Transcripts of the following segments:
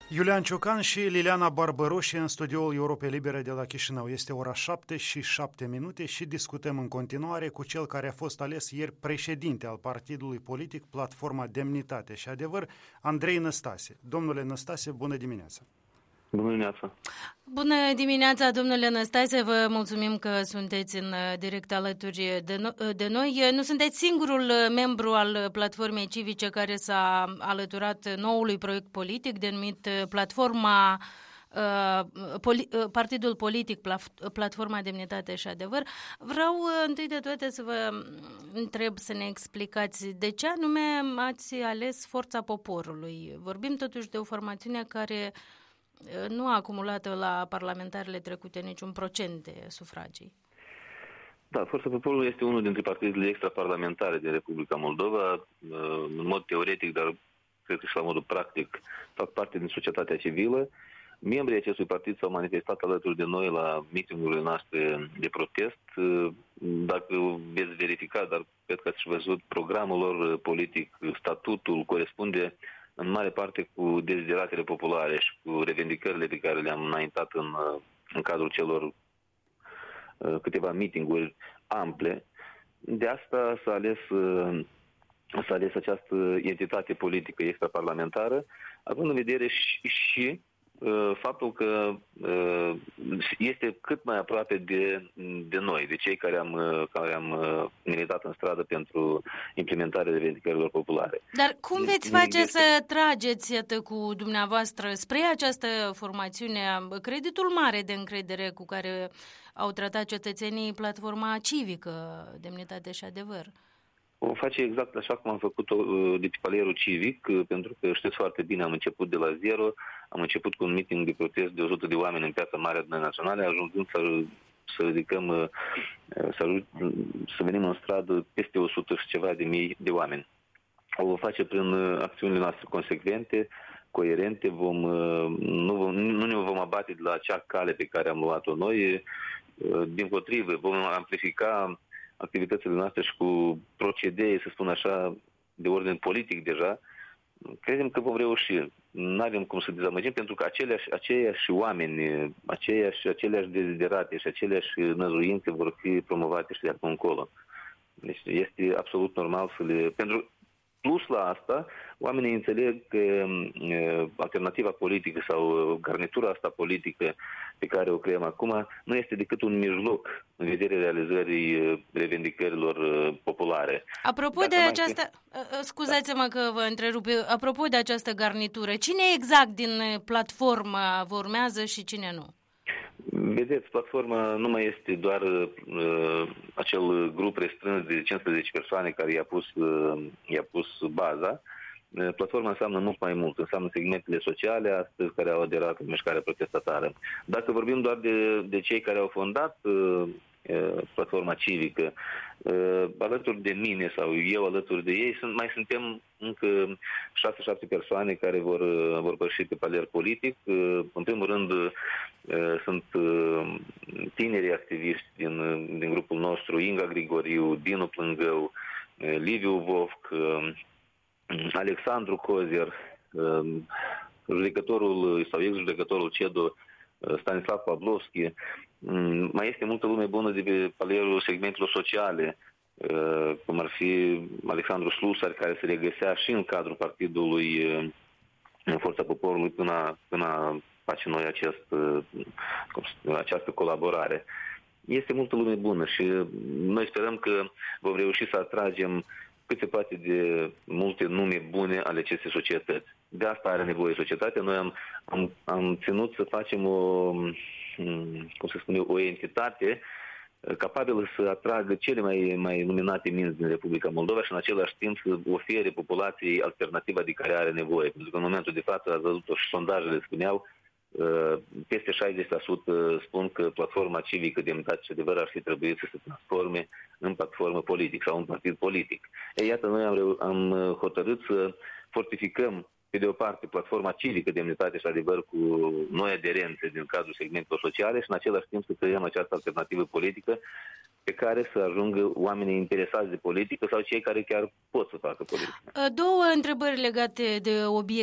Iulian Ciocan și Liliana Barbăroșie în studioul Europei Libere de la Chișinău. Este ora 7:07 și discutăm în continuare cu cel care a fost ales ieri președinte al partidului politic Platforma Demnitate și Adevăr, Andrei Năstase. Domnule Năstase, bună dimineața! Bună dimineața! Bună dimineața, domnule Năstase, vă mulțumim că sunteți în direct alături de noi. Nu sunteți singurul membru al Platformei Civice care s-a alăturat noului proiect politic denumit Partidul Politic Platforma Demnitate și Adevăr. Vreau întâi de toate să vă întreb să ne explicați de ce anume ați ales Forța Poporului. Vorbim totuși de o formațiune care nu a acumulat la parlamentarele trecute niciun procent de sufragii. Da, Forța Poporului este unul dintre partidele extraparlamentare din Republica Moldova. În mod teoretic, dar cred că și la modul practic, fac parte din societatea civilă. Membrii acestui partid s-au manifestat alături de noi la meeting-urile noastre de protest. Dacă veți verifica, dar cred că ați și văzut programul lor politic, statutul corespunde în mare parte cu dezideratele populare și cu revendicările pe care le-am înaintat în cadrul celor câteva meeting-uri ample. De asta s-a ales această entitate politică extraparlamentară, având în vedere și faptul că este cât mai aproape de noi, de cei care am militat în stradă pentru implementarea revendicărilor populare. Dar cum veți face să trageți, iată, cu dumneavoastră spre această formațiune creditul mare de încredere cu care au tratat cetățenii Platforma Civică, Demnitate și Adevăr? O face exact așa cum am făcut-o de pe palierul civic, pentru că știți foarte bine, am început de la zero, am început cu un meeting de protest de 100 de oameni în Piața Mare Adunării Naționale, ajungând să ridicăm, să venim în stradă peste 100 și ceva de mii de oameni. O face prin acțiunile noastre consecvente, coerente, nu ne vom abate de la acea cale pe care am luat-o noi, dimpotrivă, vom amplifica activitățile noastre și cu procedee, să spun așa, de ordine politic deja, credem că vom reuși. Nu avem cum să dezamăgim, pentru că aceiași oameni, aceleași deziderate și aceleași năzuințe vor fi promovate și de acum încolo. Deci este absolut normal să le... Plus la asta, oamenii înțeleg că alternativa politică sau garnitura asta politică pe care o creăm acum nu este decât un mijloc în vederea realizării revendicărilor populare. Apropo de această... Scuzați-mă că vă întrerup. Apropo de această garnitură, cine exact din platformă vă urmează și cine nu? Vedeți, platforma nu mai este doar acel grup restrâns de 15 persoane care i-a pus baza. Platforma înseamnă mult mai mult, înseamnă segmentele sociale astăzi care au aderat în mișcarea protestatară. Dacă vorbim doar de cei care au fondat Platforma Civică, alături de mine sau eu alături de ei, mai suntem încă 6-7 persoane care vor păși pe palier politic. În primul rând sunt tinerii activiști din grupul nostru, Inga Grigoriu, Dinu Plângău, Liviu Vovc, Alexandru Cozier, judecătorul sau ex-judecătorul CEDO Stanislav Pavlovski. Mai este multă lume bună de pe palierul segmentelor sociale, cum ar fi Alexandru Slusar, care se regăsea și în cadrul partidului în Forța Poporului până face noi această colaborare. Este multă lume bună și noi sperăm că vom reuși să atragem cât se poate de multe nume bune ale acestei societăți. De asta are nevoie societatea. Noi am ținut să facem o entitate capabilă să atragă cele mai luminate minți din Republica Moldova și în același timp să ofere populației alternativa de care are nevoie. Pentru că în momentul de față, ați văzut-o și sondajele spuneau, peste 60% spun că Platforma Civică Demnitate și Adevăr ar fi trebuit să se transforme în platformă politică sau în partid politic. Iată, noi am hotărât să fortificăm pe de o parte Platforma Civică Demnitate și Adevăr cu noi aderențe din cadrul segmentelor sociale și în același timp să creăm această alternativă politică pe care să ajungă oamenii interesați de politică sau cei care chiar pot să facă politică. Două întrebări legate de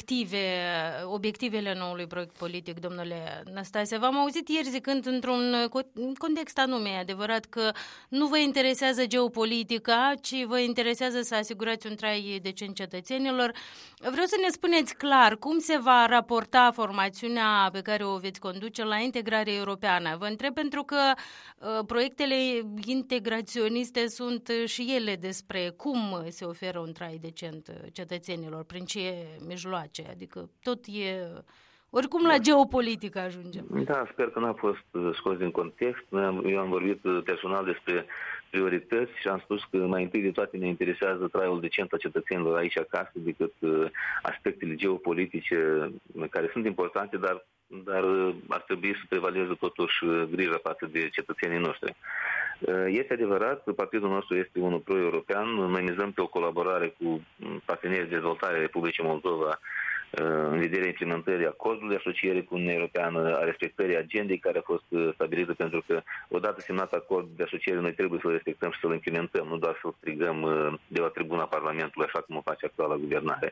obiectivele noului proiect politic, domnule Năstase. V-am auzit ieri zicând într-un context anume, adevărat că nu vă interesează geopolitica, ci vă interesează să asigurați un trai decent cetățenilor. Vreau să ne spuneți clar cum se va raporta formațiunea pe care o veți conduce la integrare europeană. Vă întreb pentru că proiectele integraționiste sunt și ele despre cum se oferă un trai decent cetățenilor, prin ce mijloace, adică tot e... Oricum la geopolitică ajungem. Da, sper că n-a fost scos din context. Eu am vorbit personal despre priorități și am spus că mai întâi de toate ne interesează traiul decent a cetățenilor aici acasă decât aspectele geopolitice care sunt importante, dar ar trebui să prevaleze totuși grija față de cetățenii noștri. Este adevărat, partidul nostru este unul pro-european, noi mizăm pe o colaborare cu partenerii de dezvoltare Republicii Moldova în vederea implementării acordului de asociere cu Uniunea Europeană, a respectării agendei care a fost stabilită, pentru că odată semnat acordul de asociere, noi trebuie să-l respectăm și să-l implementăm, nu doar să-l strigăm de la tribuna Parlamentului, așa cum o face actuala guvernare.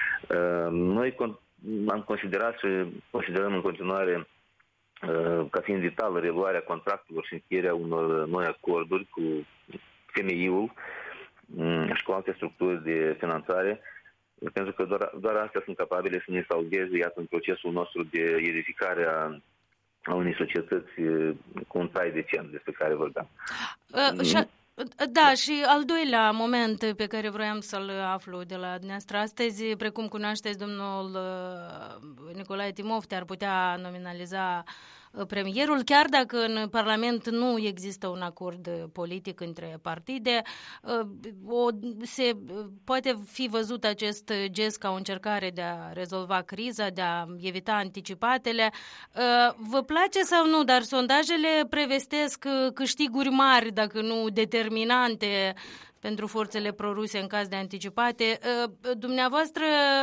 Noi am considerat și considerăm în continuare ca fiind vitală reluarea contractelor și încheierea unor noi acorduri cu FMI-ul și cu alte structuri de finanțare, pentru că doar astea sunt capabile să ne salveze, iată, în procesul nostru de edificare a unei societăți cu un trai decent despre care vorbeam. Da, și al doilea moment pe care vroiam să-l aflu de la dumneavoastră astăzi, precum cunoașteți, domnul Nicolae Timofte ar putea nominaliza premierul, chiar dacă în Parlament nu există un acord politic între partide. Se poate fi văzut acest gest ca o încercare de a rezolva criza, de a evita anticipatele. Vă place sau nu, dar sondajele prevestesc câștiguri mari, dacă nu determinante, pentru forțele proruse în caz de anticipate. Dumneavoastră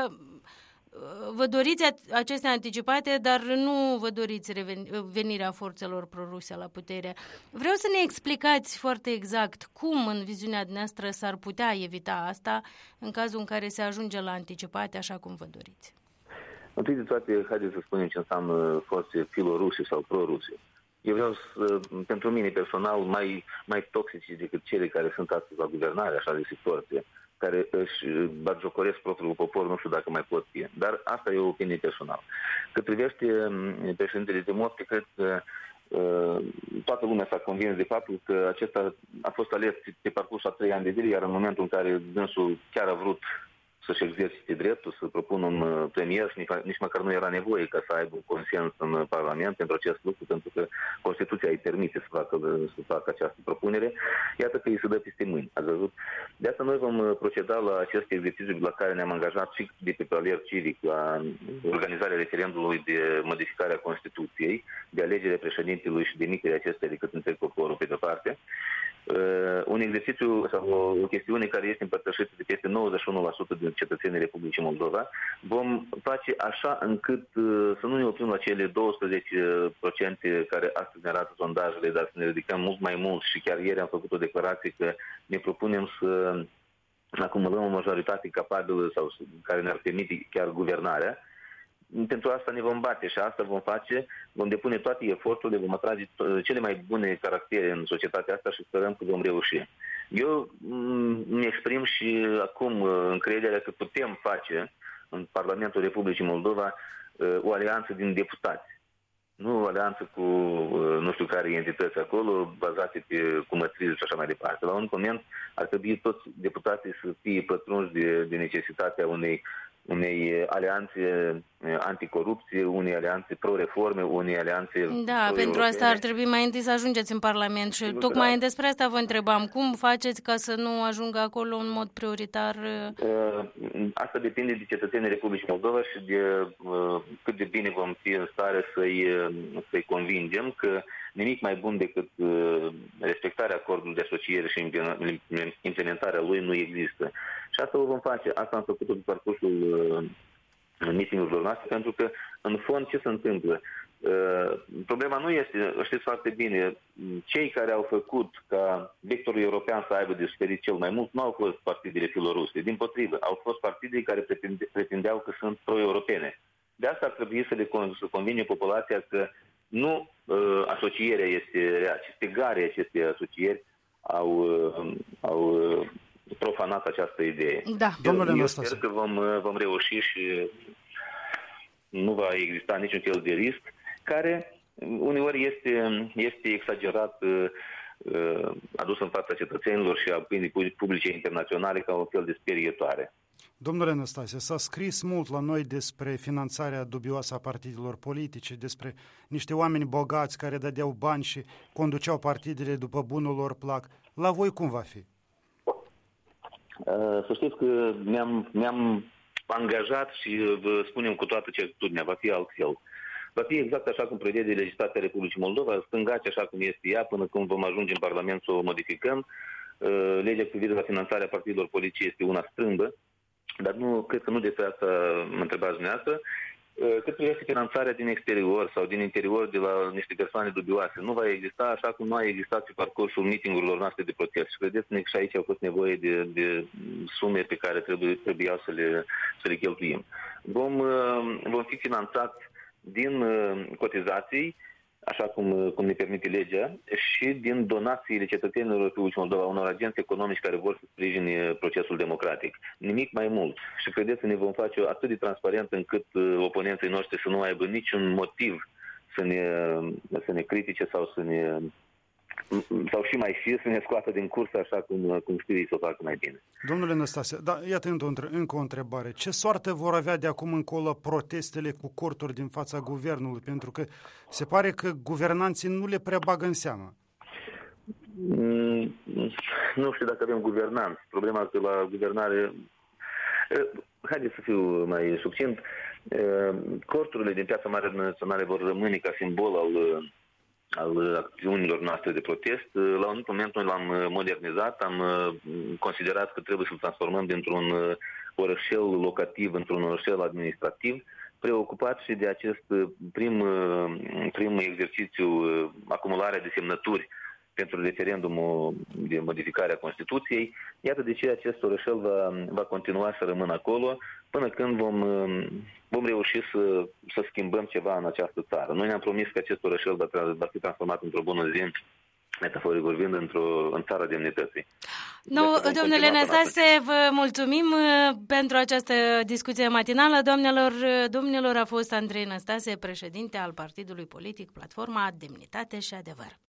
vă doriți aceste anticipate, dar nu vă doriți venirea forțelor proruse la putere. Vreau să ne explicați foarte exact cum, în viziunea dumneavoastră, s-ar putea evita asta în cazul în care se ajunge la anticipate așa cum vă doriți. Întâi de toate, haideți să spunem ce înseamnă forțe filoruse sau proruse. Eu vreau să, pentru mine personal, mai toxici decât cele care sunt astăzi la guvernare, așa de forțe, care își batjocoresc propriul popor, nu știu dacă mai pot fi. Dar asta e o opinie personală. Cât privește președintele Timofte, cred că toată lumea s-a convins de faptul că acesta a fost ales pe parcursul a 3 ani de zile, iar în momentul în care dânsul chiar a vrut să-și exercite dreptul, să propună un premier și nici măcar nu era nevoie ca să aibă consens în Parlament pentru acest lucru, pentru că Constituția îi permite să facă această propunere. Iată că îi se dă peste mâini, ați văzut? De asta noi vom proceda la acest exercițiu la care ne-am angajat și de pe palier civic, la organizarea referendumului de modificare a Constituției, de alegerea președintelui și demiterea acesteia de către întreg poporul pe de-o parte. Un exercițiu sau o chestiune care este împărtășită de peste 91% din cetățenii Republicii Moldova, vom face așa încât să nu ne oprim la cele 12% care astăzi ne arată sondajele, dar să ne ridicăm mult mai mult și chiar ieri am făcut o declarație că ne propunem să acumulăm o majoritate capabilă sau care ne-ar permite chiar guvernarea. Pentru asta ne vom bate și asta vom face, vom depune toate eforturile, vom atrage cele mai bune caractere în societatea asta și sperăm că vom reuși. Eu îmi exprim și acum încrederea că putem face în Parlamentul Republicii Moldova o alianță din deputați. Nu o alianță cu nu știu care entități acolo, bazate pe cumătrii și așa mai departe. La un moment ar trebui toți deputații să fie pătrunși de necesitatea unei alianțe anticorupție, unei alianțe pro-reforme, unei alianțe... Da, pentru asta ar trebui mai întâi să ajungeți în Parlament și tocmai despre asta vă întrebam. Cum faceți ca să nu ajungă acolo în mod prioritar? Asta depinde de cetățenii Republicii Moldova și de cât de bine vom fi în stare să-i convingem că nimic mai bun decât respectarea acordului de asociere și implementarea lui nu există. Și asta o vom face. Asta am făcut-o pe parcursul meeting-urilor noastre, pentru că, în fond, ce se întâmplă? Problema nu este, știți foarte bine, cei care au făcut ca vectorul european să aibă de suferit cel mai mult nu au fost partidele filoruse, dimpotrivă, au fost partide care pretindeau că sunt pro-europene. De asta ar trebui să le convine populația că nu asocierea este rea, ci stegarea acestei asocieri au profanat această idee. Da, Eu sper că vom reuși și nu va exista niciun fel de risc, care uneori este exagerat adus în fața cetățenilor și a opiniei publice internaționale ca un fel de sperietoare. Domnule Năstase, s-a scris mult la noi despre finanțarea dubioasă a partidelor politice, despre niște oameni bogați care dădeau bani și conduceau partidele după bunul lor plac. La voi cum va fi? Să știți că mi-am angajat și vă spunem cu toată certitudinea, va fi altfel. Va fi exact așa cum prevede legislația Republicii Moldova, stângaci așa cum este ea, până când vom ajunge în Parlament să o modificăm. Legea cu privire la finanțarea partidelor politice este una strâmbă, dar cred că nu despre asta mă întrebați dumneavoastră. Cât privește finanțarea din exterior sau din interior de la niște persoane dubioase, nu va exista așa cum nu a existat pe parcursul meetingurilor noastre de protest. Și credeți-ne că și aici au fost nevoie de sume pe care trebuiau să le cheltuim. Vom fi finanțați din cotizații, așa cum ne permite legea, și din donațiile cetățenilor Republicii Moldova, unor agenți economici care vor să sprijine procesul democratic. Nimic mai mult. Și credeți-ne, vom face atât de transparent încât oponenții noștri să nu aibă niciun motiv să ne critique sau și mai să ne scoată din cursă așa cum știu ei să o facă mai bine. Domnule Năstase, iată încă o întrebare. Ce soartă vor avea de acum încolo protestele cu corturi din fața guvernului? Pentru că se pare că guvernanții nu le prea bagă în seamă. Nu știu dacă avem guvernanți. Problema că la guvernare... Haideți să fiu mai succint. Corturile din Piața Mare Naționale vor rămâne ca simbol al acțiunilor noastre de protest. La un anumit moment noi l-am modernizat, am considerat că trebuie să-l transformăm dintr-un orășel locativ într-un orășel administrativ, preocupat și de acest prim exercițiu, acumularea de semnături pentru referendumul de modificare a Constituției. Iată de ce acest orășel va continua să rămână acolo până când vom reuși să schimbăm ceva în această țară. Noi ne-am promis că acest orășel va fi transformat într-o bună zi, metaforic vorbind, în țara demnității. Domnule Năstase, vă mulțumim pentru această discuție matinală. Domnilor, a fost Andrei Năstase, președinte al partidului politic Platforma Demnitate și Adevăr.